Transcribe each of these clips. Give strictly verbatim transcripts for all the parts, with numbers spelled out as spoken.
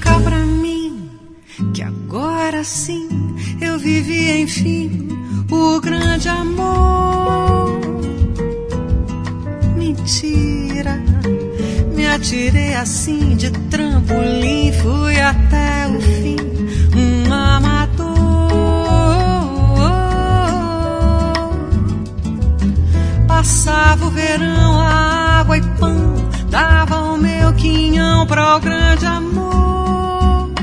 explicar pra mim que agora sim eu vivi, enfim, o grande amor. Mentira, me atirei assim de trampolim, fui até o fim, um amador. Passava o verão, a água e pão, dava o meu quinhão pra o grande amor.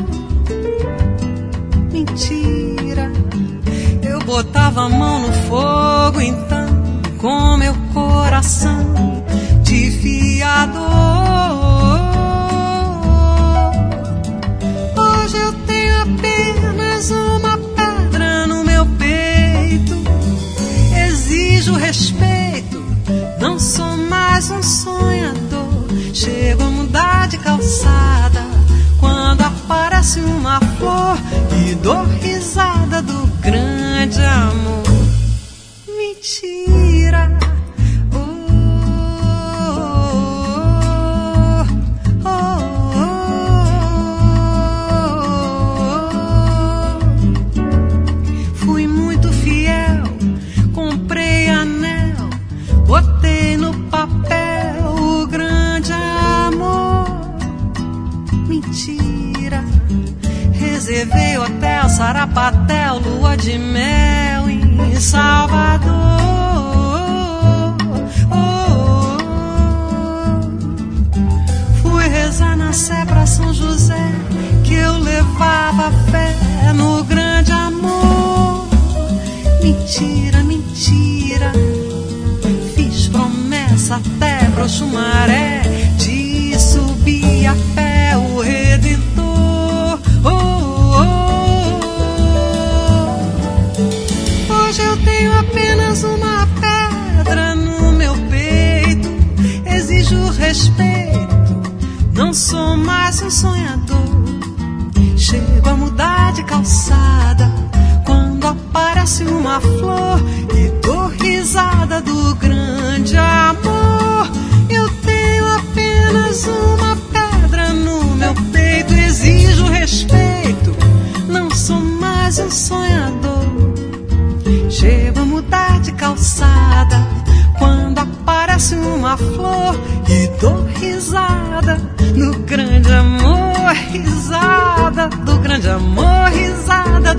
Mentira, eu botava a mão no fogo então, com meu coração de fiador. Hoje eu tenho apenas uma pedra no meu peito, exijo respeito, não sou mais um sonhador. Chego a mudar de calçada quando aparece uma flor e dou risada do grande amor. Mentira, oh, oh, oh, oh. Fui muito fiel, comprei anel, botei no papel o grande amor. Mentira, reservei hotel, sarapatel, lua de mel em Salvador. Oh, oh, oh. Fui rezar na Sé pra São José, que eu levava fé no grande amor. Mentira, mentira, fiz promessa até pro Xumaré de subir a pé o Redentor. Oh, oh, oh. Hoje eu tenho apenas uma pedra no meu peito, exijo respeito, não sou mais um sonhador. Chego a mudar de calçada quando aparece uma flor e dou risada do grande amor. Eu tenho apenas uma pedra no meu peito, exijo respeito, não sou mais um sonhador. Chego a mudar de calçada quando aparece uma flor e dou risada do grande amor. Risada do grande amor, risada